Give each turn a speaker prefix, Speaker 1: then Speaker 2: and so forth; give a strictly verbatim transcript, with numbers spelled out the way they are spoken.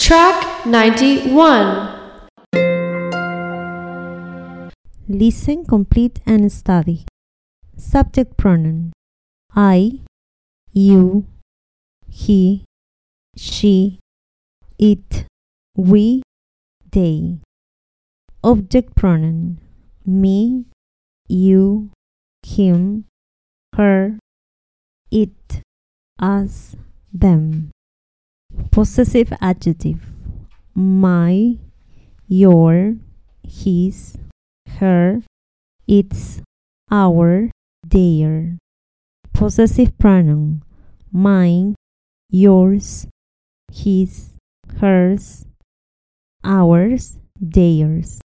Speaker 1: Track ninety-one.
Speaker 2: Listen, complete, and study. Subject pronoun: I, you, he, she, it, we, they. Object pronoun: me, you, him, her, it, us, them. Possessive adjective: my, your, his, her, its, our, their. Possessive pronoun: mine, yours, his, hers, ours, theirs.